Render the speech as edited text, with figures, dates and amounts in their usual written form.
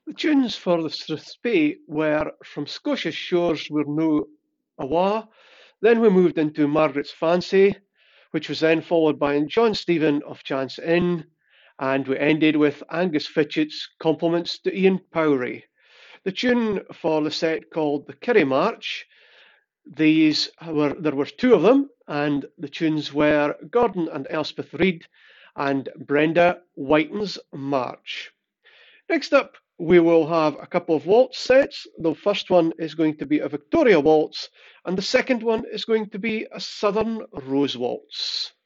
The tunes for the Strathspey were From Scotia's Shores We're No Awa, then we moved into Margaret's Fancy, which was then followed by John Stephen of Chance Inn, and we ended with Angus Fitchett's Compliments to Ian Powrie. The tune for the set called the Kirrie March. There were two of them, and the tunes were Gordon and Elspeth Reid and Brenda Whiten's March. Next up, we will have a couple of waltz sets. The first one is going to be a Victoria waltz, and the second one is going to be a Southern Rose Waltz.